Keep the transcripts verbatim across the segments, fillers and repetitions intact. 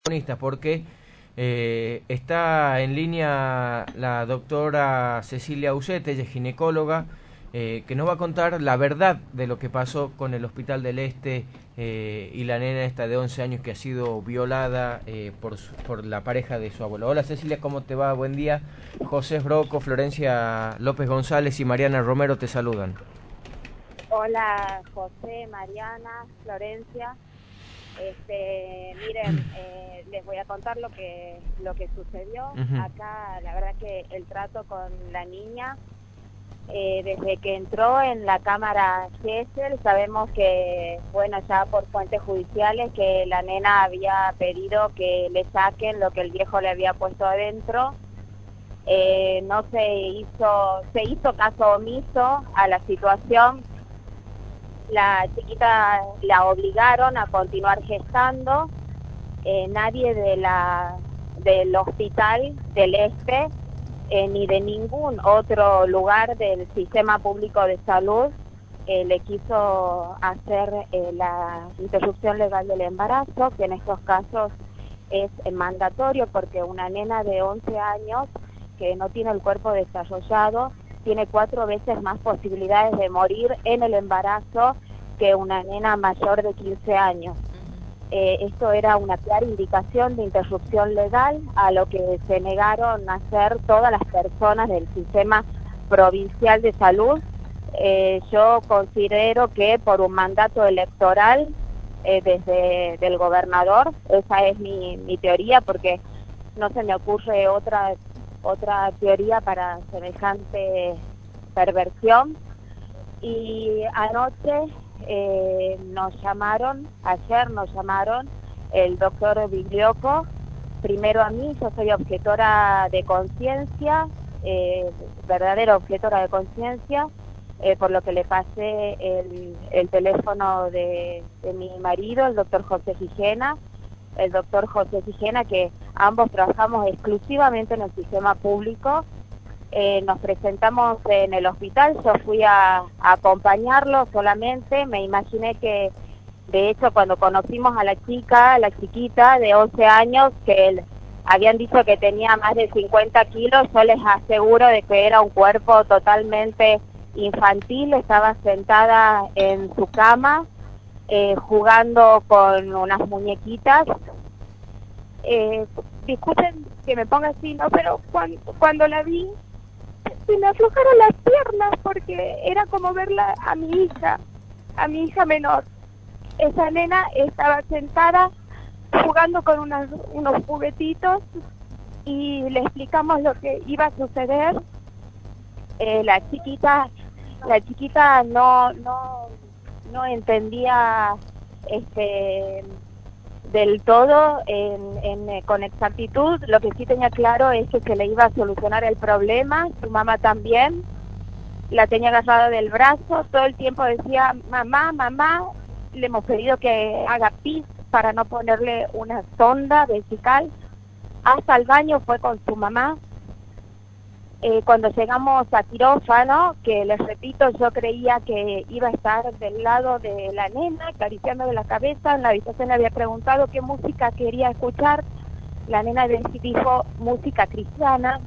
porque eh, está en línea la doctora Cecilia Ucete, ella es ginecóloga, eh, que nos va a contar la verdad de lo que pasó con el Hospital del Este eh, y la nena esta de once años que ha sido violada eh, por, su, por la pareja de su abuelo. Hola Cecilia, ¿cómo te va? Buen día. José Broco, Florencia López González y Mariana Romero te saludan. Hola José, Mariana, Florencia. Este, miren, eh, les voy a contar lo que lo que sucedió. Uh-huh. Acá, la verdad que el trato con la niña, eh, desde que entró en la cámara Gesell, sabemos que, bueno, ya por fuentes judiciales, que la nena había pedido que le saquen lo que el viejo le había puesto adentro. Eh, no se hizo, se hizo caso omiso a la situación. La chiquita la obligaron a continuar gestando. Eh, nadie de la del Hospital del Este eh, ni de ningún otro lugar del sistema público de salud eh, le quiso hacer eh, la interrupción legal del embarazo, que en estos casos es eh, mandatorio, porque una nena de once años que no tiene el cuerpo desarrollado tiene cuatro veces más posibilidades de morir en el embarazo que una nena mayor de quince años. Eh, esto era una clara indicación de interrupción legal, a lo que se negaron a hacer todas las personas del sistema provincial de salud. Eh, yo considero que por un mandato electoral eh, desde del gobernador, esa es mi, mi teoría, porque no se me ocurre otra otra teoría para semejante perversión. Y anoche eh, nos llamaron, ayer nos llamaron el doctor Biglioco, primero a mí, yo soy objetora de conciencia, eh, verdadera objetora de conciencia, eh, por lo que le pasé el, el teléfono de, de mi marido, el doctor José Gijena, el doctor José Gijena, que ambos trabajamos exclusivamente en el sistema público. Eh, nos presentamos en el hospital, yo fui a, a acompañarlo solamente. Me imaginé que, de hecho, cuando conocimos a la chica, la chiquita de once años, que él, habían dicho que tenía más de cincuenta kilos, yo les aseguro de que era un cuerpo totalmente infantil. Estaba sentada en su cama, eh, jugando con unas muñequitas. Eh, disculpen que me ponga así, ¿no? Pero cuando, cuando la vi, se me aflojaron las piernas, porque era como verla a mi hija, a mi hija menor. Esa nena estaba sentada jugando con unas, unos juguetitos, y le explicamos lo que iba a suceder. Eh, la chiquita, la chiquita no, no, no entendía este del todo en, en, con exactitud. Lo que sí tenía claro es que se le iba a solucionar el problema. Su mamá también la tenía agarrada del brazo, todo el tiempo decía mamá, mamá. Le hemos pedido que haga pis para no ponerle una sonda vesical. Hasta el baño fue con su mamá. Eh, cuando llegamos a quirófano, que les repito, yo creía que iba a estar del lado de la nena, acariciándole la cabeza. En la habitación le había preguntado qué música quería escuchar. La nena dijo música cristiana.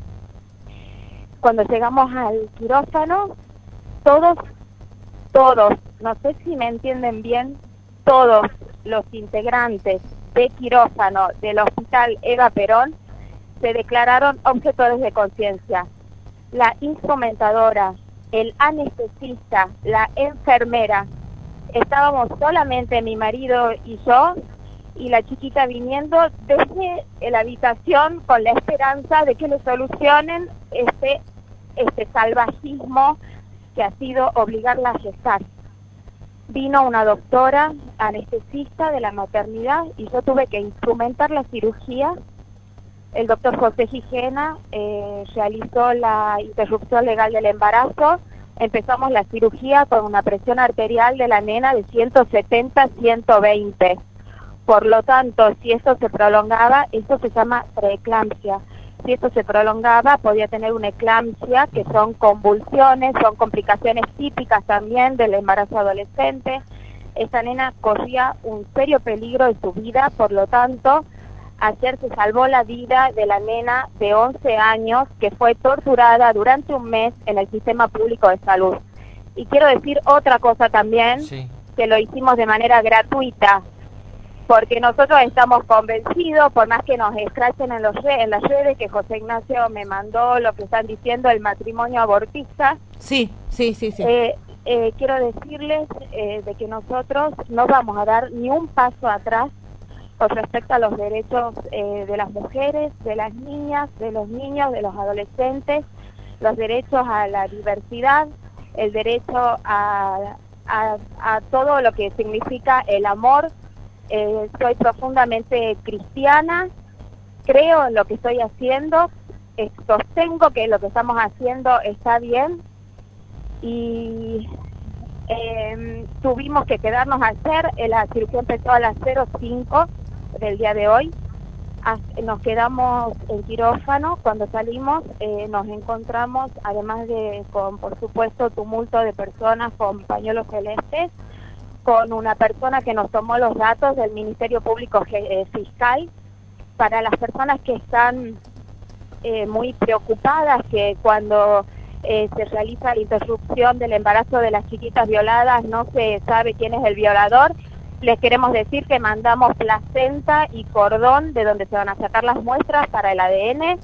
Cuando llegamos al quirófano, todos, todos, no sé si me entienden bien, todos los integrantes de quirófano del Hospital Eva Perón se declararon objetores de conciencia. La instrumentadora, el anestesista, la enfermera. Estábamos solamente mi marido y yo, y la chiquita viniendo desde la habitación con la esperanza de que le solucionen este, este salvajismo que ha sido obligarla a gestar. Vino una doctora anestesista de la maternidad y yo tuve que instrumentar la cirugía. El doctor José Gijena eh, realizó la interrupción legal del embarazo. Empezamos la cirugía con una presión arterial de la nena de ciento setenta a ciento veinte. Por lo tanto, si esto se prolongaba, esto se llama preeclampsia. Si esto se prolongaba, podía tener una eclampsia, que son convulsiones, son complicaciones típicas también del embarazo adolescente. Esta nena corría un serio peligro de su vida, por lo tanto, ayer se salvó la vida de la nena de once años que fue torturada durante un mes en el sistema público de salud. Y quiero decir otra cosa también, sí. que lo hicimos de manera gratuita, porque nosotros estamos convencidos, por más que nos escrachen en, los re en las redes, que José Ignacio me mandó lo que están diciendo, el matrimonio abortista. Sí, sí, sí, sí. Eh, eh, quiero decirles eh, de que nosotros no vamos a dar ni un paso atrás con respecto a los derechos eh, de las mujeres, de las niñas, de los niños, de los adolescentes, los derechos a la diversidad, el derecho a, a, a todo lo que significa el amor. Eh, soy profundamente cristiana, creo en lo que estoy haciendo, eh, sostengo que lo que estamos haciendo está bien y eh, tuvimos que quedarnos a hacer, eh, la cirugía empezó a las cero cinco del día de hoy, nos quedamos en quirófano. Cuando salimos eh, nos encontramos, además de con, por supuesto, tumulto de personas con pañuelos celestes, con una persona que nos tomó los datos del Ministerio Público eh, Fiscal. Para las personas que están eh, muy preocupadas que cuando eh, se realiza la interrupción del embarazo de las chiquitas violadas no se sabe quién es el violador, les queremos decir que mandamos placenta y cordón de donde se van a sacar las muestras para el A D N.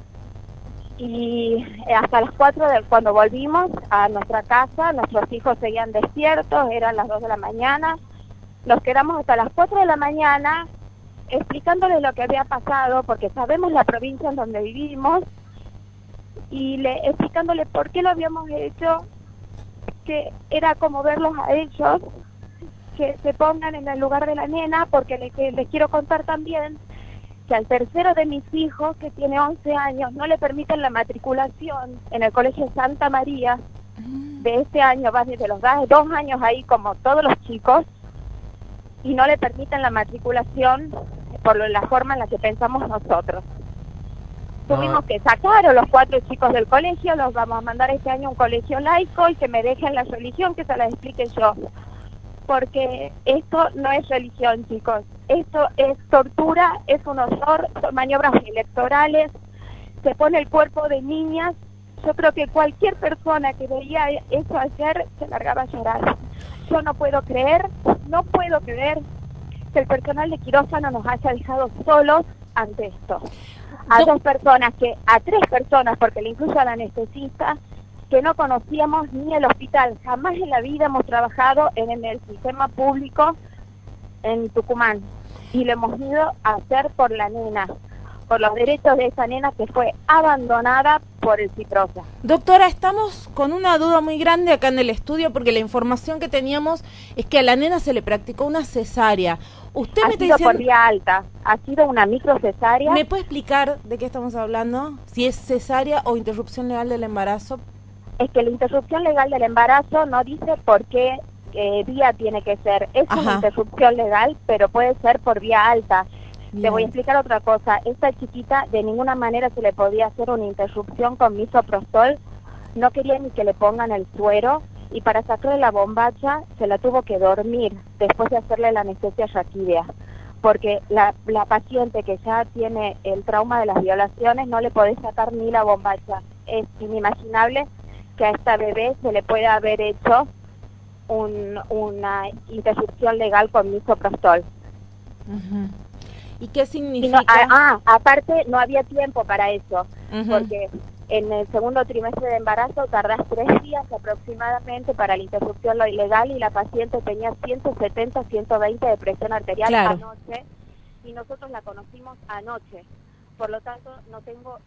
Y hasta las cuatro de, cuando volvimos a nuestra casa, nuestros hijos seguían despiertos, eran las dos de la mañana. Nos quedamos hasta las cuatro de la mañana explicándoles lo que había pasado, porque sabemos la provincia en donde vivimos, y le, explicándoles por qué lo habíamos hecho, que era como verlos a ellos, que se pongan en el lugar de la nena, porque les, que les quiero contar también que al tercero de mis hijos, que tiene once años, no le permiten la matriculación en el Colegio Santa María de este año, va desde los dos años ahí como todos los chicos, y no le permiten la matriculación por la forma en la que pensamos nosotros. No. Tuvimos que sacar a los cuatro chicos del colegio, los vamos a mandar este año a un colegio laico y que me dejen la religión, que se la explique yo. Porque esto no es religión, chicos. Esto es tortura, es un horror, son maniobras electorales, se pone el cuerpo de niñas. Yo creo que cualquier persona que veía eso ayer se largaba a llorar. Yo no puedo creer, no puedo creer que el personal de quirófano nos haya dejado solos ante esto. A dos personas, que a tres personas, porque le incluyo al anestesista, que no conocíamos ni el hospital. Jamás en la vida hemos trabajado en, en el sistema público en Tucumán. Y lo hemos ido a hacer por la nena, por los derechos de esa nena que fue abandonada por el Ciprosa. Doctora, estamos con una duda muy grande acá en el estudio, porque la información que teníamos es que a la nena se le practicó una cesárea. Usted ha me sido está diciendo... por vía alta, ha sido una micro cesárea. ¿Me puede explicar de qué estamos hablando? Si es cesárea o interrupción legal del embarazo. Es que la interrupción legal del embarazo no dice por qué eh, vía tiene que ser. Es Ajá. una interrupción legal, pero puede ser por vía alta. Bien. Te voy a explicar otra cosa. Esta chiquita de ninguna manera se le podía hacer una interrupción con misoprostol. No quería ni que le pongan el suero, y para sacarle la bombacha se la tuvo que dormir después de hacerle la anestesia raquídea. Porque la, la paciente que ya tiene el trauma de las violaciones no le podés sacar ni la bombacha. Es inimaginable que a esta bebé se le pueda haber hecho un, una interrupción legal con misoprostol. Uh-huh. ¿Y qué significa? Y no, a, ah, aparte no había tiempo para eso, uh-huh. porque en el segundo trimestre de embarazo tardás tres días aproximadamente para la interrupción ilegal, y la paciente tenía ciento setenta, ciento veinte de presión arterial claro. anoche, y nosotros la conocimos anoche. Por lo tanto, no tengo...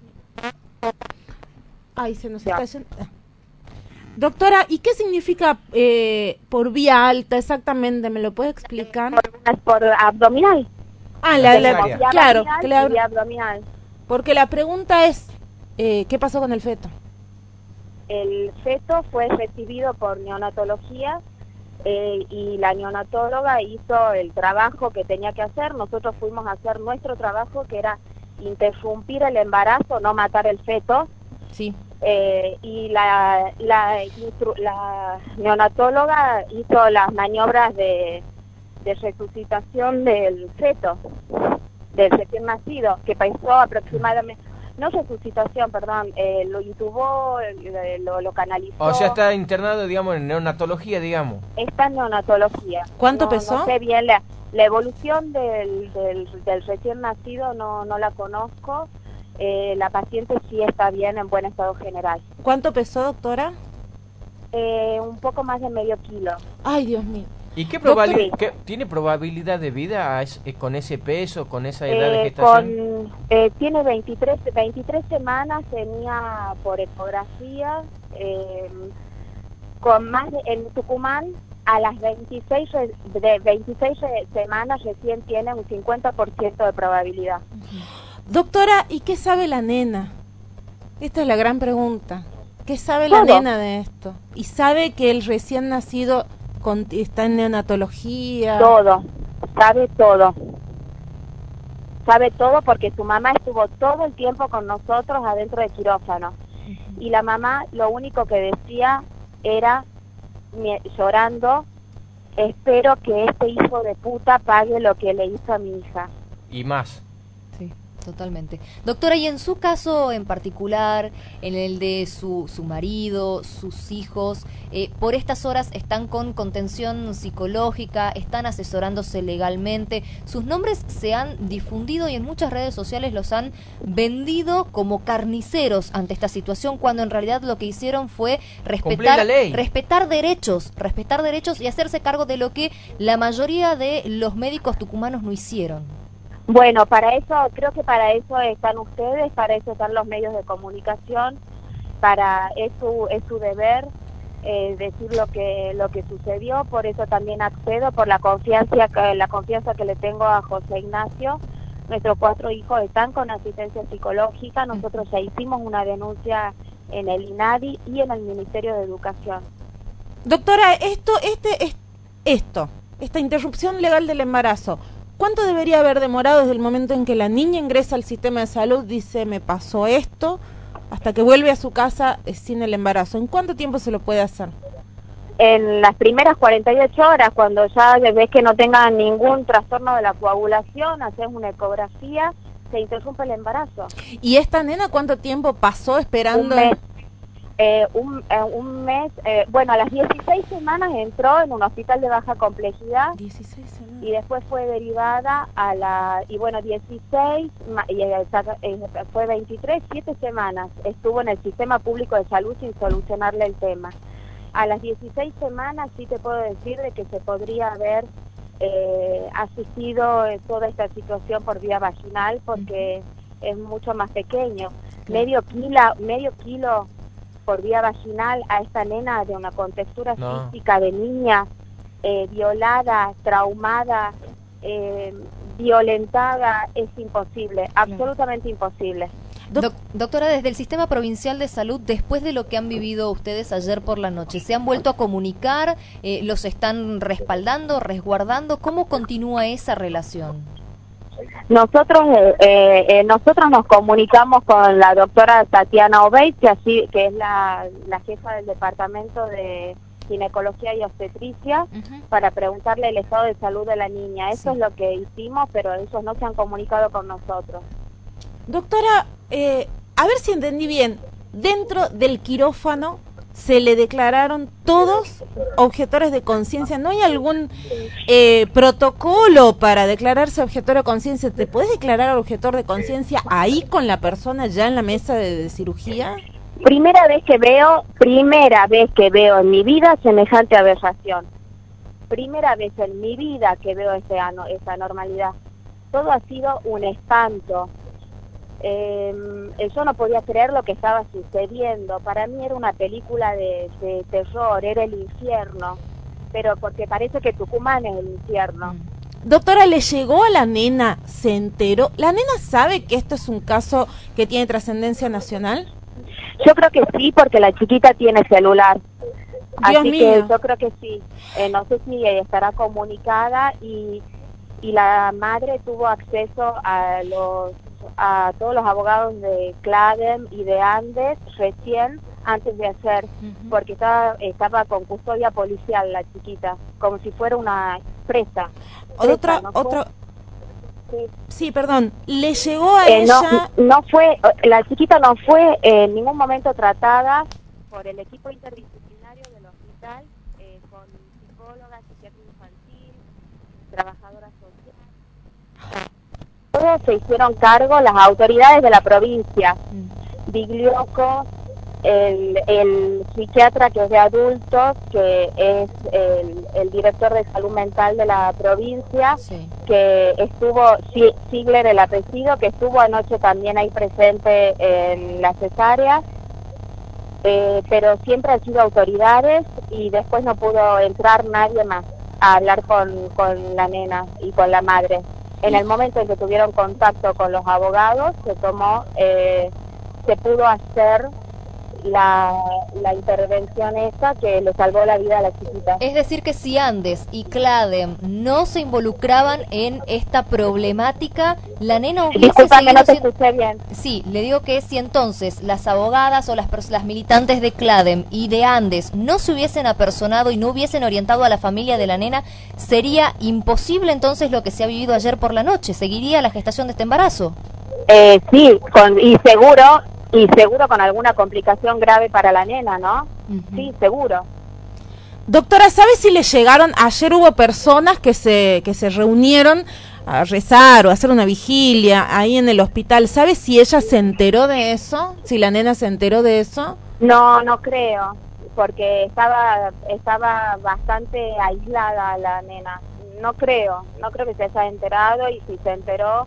Ay, se nos está yendo... Doctora, ¿y qué significa eh, por vía alta exactamente? ¿Me lo puede explicar? Por, por abdominal. Ah, la, la, la claro, claro. Vía abdominal. Porque la pregunta es, eh, ¿qué pasó con el feto? El feto fue recibido por neonatología eh, y la neonatóloga hizo el trabajo que tenía que hacer. Nosotros fuimos a hacer nuestro trabajo, que era interrumpir el embarazo, no matar el feto. Sí. Eh, y la, la, la neonatóloga hizo las maniobras de, de resucitación del feto, del recién nacido, que pesó aproximadamente, no sé su situación, perdón, eh, lo intubó, eh, lo, lo canalizó. O sea, está internado, digamos, en neonatología, digamos. Está en neonatología. ¿Cuánto no, pesó? No sé bien la, la evolución del, del, del recién nacido, no, no la conozco. Eh, la paciente sí está bien, en buen estado general. ¿Cuánto pesó, doctora? Eh, un poco más de medio kilo. Ay, Dios mío. ¿Y qué probabilidad, Doctor, tiene probabilidad de vida a es, eh, con ese peso, con esa edad de eh, gestación? con, eh, tiene veintitrés, veintitrés semanas, tenía por ecografía, eh, con más de, en Tucumán, a las veintiséis, re- de veintiséis re- semanas recién tiene un cincuenta por ciento de probabilidad. Doctora, ¿y qué sabe la nena? Esta es la gran pregunta. ¿Qué sabe la Todo. nena de esto? ¿Y sabe que el recién nacido con- está en neonatología? Todo, sabe todo. Sabe todo porque su mamá estuvo todo el tiempo con nosotros adentro del quirófano. Y la mamá lo único que decía era, mi- llorando, espero que este hijo de puta pague lo que le hizo a mi hija. Y más. Sí, totalmente. Doctora, y en su caso en particular, en el de su, su marido, sus hijos, eh, por estas horas están con contención psicológica, están asesorándose legalmente, sus nombres se han difundido y en muchas redes sociales los han vendido como carniceros ante esta situación, cuando en realidad lo que hicieron fue Cumplir respetar, la ley. respetar derechos, respetar derechos y hacerse cargo de lo que la mayoría de los médicos tucumanos no hicieron. Bueno, para eso, creo que para eso están ustedes, para eso están los medios de comunicación, para es su, es su deber eh, decir lo que lo que sucedió, por eso también accedo, por la confianza que, la confianza que le tengo a José Ignacio. Nuestros cuatro hijos están con asistencia psicológica, nosotros ya hicimos una denuncia en el INADI y en el Ministerio de Educación. Doctora, esto, este, es, esto, esta interrupción legal del embarazo, ¿cuánto debería haber demorado desde el momento en que la niña ingresa al sistema de salud, dice me pasó esto, hasta que vuelve a su casa eh, sin el embarazo? ¿En cuánto tiempo se lo puede hacer? En las primeras cuarenta y ocho horas, cuando ya ves que no tenga ningún trastorno de la coagulación, haces una ecografía, se interrumpe el embarazo. ¿Y esta nena cuánto tiempo pasó esperando? Un mes. Eh, un, eh, un mes, eh, bueno, a las dieciséis semanas entró en un hospital de baja complejidad dieciséis semanas. y después fue derivada a la, y bueno, dieciséis, ma- y, eh, eh, fue veintitrés, siete semanas, estuvo en el sistema público de salud sin solucionarle el tema. A las dieciséis semanas sí te puedo decir de que se podría haber eh, asistido eh, toda esta situación por vía vaginal porque uh-huh. es mucho más pequeño. Claro. Medio kilo, medio kilo por vía vaginal a esta nena de una contextura no. física de niña eh, violada, traumada, eh, violentada, es imposible, claro. absolutamente imposible. Doc- doctora, desde el Sistema Provincial de Salud, después de lo que han vivido ustedes ayer por la noche, ¿se han vuelto a comunicar? Eh, ¿Los están respaldando, resguardando? ¿Cómo continúa esa relación? Nosotros eh, eh, nosotros nos comunicamos con la doctora Tatiana Obeid, que, así, que es la, la jefa del Departamento de Ginecología y Obstetricia, uh-huh. para preguntarle el estado de salud de la niña. Eso sí. es lo que hicimos, pero ellos no se han comunicado con nosotros. Doctora, eh, a ver si entendí bien, dentro del quirófano se le declararon todos objetores de conciencia. ¿No hay algún eh, protocolo para declararse objetor de conciencia? ¿Te puedes declarar objetor de conciencia ahí con la persona ya en la mesa de, de cirugía? Primera vez que veo, primera vez que veo en mi vida semejante aberración. Primera vez en mi vida que veo ese ano, esa anormalidad. Todo ha sido un espanto. Eh, yo no podía creer lo que estaba sucediendo. Para mí era una película de, de terror, era el infierno, pero porque parece que Tucumán es el infierno. Doctora, ¿le llegó a la nena? ¿Se enteró? ¿La nena sabe que esto es un caso que tiene trascendencia nacional? Yo creo que sí, porque la chiquita tiene celular. Dios Así mío. que yo creo que sí. Eh, no sé si estará comunicada y, y la madre tuvo acceso a los a todos los abogados de CLADEM y de Andes recién antes de hacer, uh-huh. porque estaba, estaba con custodia policial la chiquita, como si fuera una presa. Otra, ¿no? otra, Sí, sí, perdón, le llegó a eh, no, ella... no fue, la chiquita no fue eh, en ningún momento tratada por el equipo interdisciplinario del hospital, eh, con psicóloga, psiquiatra infantil, trabajadora social. Todos se hicieron cargo las autoridades de la provincia, Biglioco, el, el psiquiatra que es de adultos, que es el, el director de salud mental de la provincia, sí. que estuvo, Sigler el apellido, que estuvo anoche también ahí presente en la cesárea, eh, pero siempre han sido autoridades y después no pudo entrar nadie más a hablar con, con la nena y con la madre. En el momento en que tuvieron contacto con los abogados, se tomó, eh, se pudo hacer La, la intervención esa que le salvó la vida a la chiquita. Es decir, que si Andes y CLADEM no se involucraban en esta problemática, la nena hubiese Disculpame, no te siendo... escuché bien. Sí, le digo que si entonces las abogadas o las, las militantes de CLADEM y de Andes no se hubiesen apersonado y no hubiesen orientado a la familia de la nena, sería imposible entonces lo que se ha vivido ayer por la noche. ¿Seguiría la gestación de este embarazo? Eh, sí, con, y seguro... Y seguro con alguna complicación grave para la nena, ¿no? Uh-huh. Sí, seguro. Doctora, ¿sabe si le llegaron? Ayer hubo personas que se que se reunieron a rezar o a hacer una vigilia ahí en el hospital. ¿Sabe si ella se enteró de eso? ¿Si la nena se enteró de eso? No, no creo, porque estaba estaba bastante aislada la nena. No creo, no creo que se haya enterado, y si se enteró...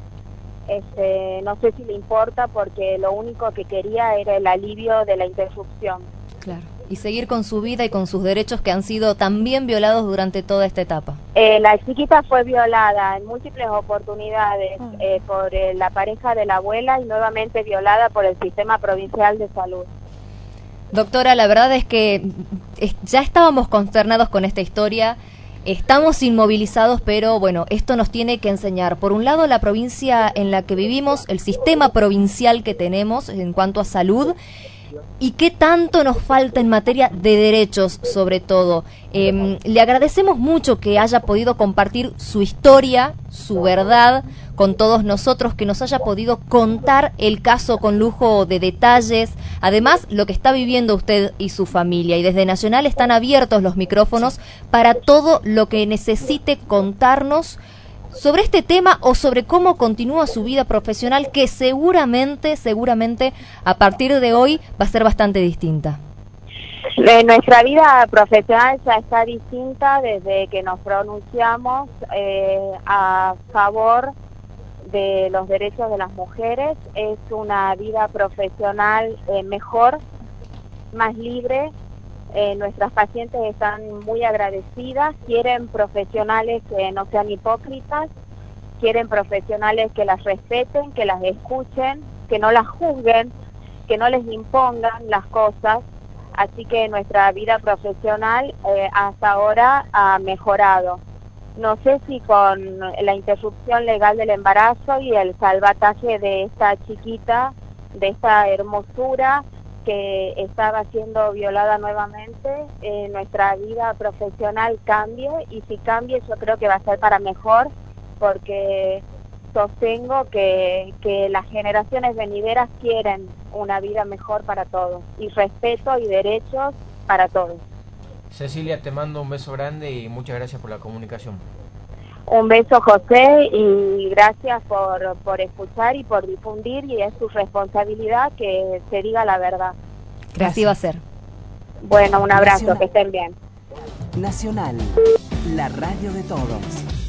Este, no sé si le importa, porque lo único que quería era el alivio de la interrupción. Claro, y seguir con su vida y con sus derechos que han sido también violados durante toda esta etapa. Eh, la chiquita fue violada en múltiples oportunidades uh-huh. eh, por eh, la pareja de la abuela y nuevamente violada por el Sistema Provincial de Salud. Doctora, la verdad es que ya estábamos consternados con esta historia. Estamos inmovilizados, pero bueno, esto nos tiene que enseñar, por un lado, la provincia en la que vivimos, el sistema provincial que tenemos en cuanto a salud, y qué tanto nos falta en materia de derechos, sobre todo. Eh, le agradecemos mucho que haya podido compartir su historia, su verdad, con todos nosotros, que nos haya podido contar el caso con lujo de detalles, además lo que está viviendo usted y su familia, y desde Nacional están abiertos los micrófonos para todo lo que necesite contarnos sobre este tema o sobre cómo continúa su vida profesional, que seguramente, seguramente a partir de hoy va a ser bastante distinta. Eh, nuestra vida profesional ya está distinta desde que nos pronunciamos eh, a favor de los derechos de las mujeres. Es una vida profesional eh, mejor, más libre. Eh, nuestras pacientes están muy agradecidas, quieren profesionales que no sean hipócritas, quieren profesionales que las respeten, que las escuchen, que no las juzguen, que no les impongan las cosas. Así que nuestra vida profesional eh, hasta ahora ha mejorado. No sé si con la interrupción legal del embarazo y el salvataje de esta chiquita, de esta hermosura que estaba siendo violada nuevamente, eh, nuestra vida profesional cambie, y si cambie yo creo que va a ser para mejor, porque sostengo que, que las generaciones venideras quieren una vida mejor para todos, y respeto y derechos para todos. Cecilia, te mando un beso grande y muchas gracias por la comunicación. Un beso, José, y gracias por, por escuchar y por difundir, y es su responsabilidad que se diga la verdad. Gracias. Así va a ser. Bueno, un abrazo, Nacional. Que estén bien. Nacional, la radio de todos.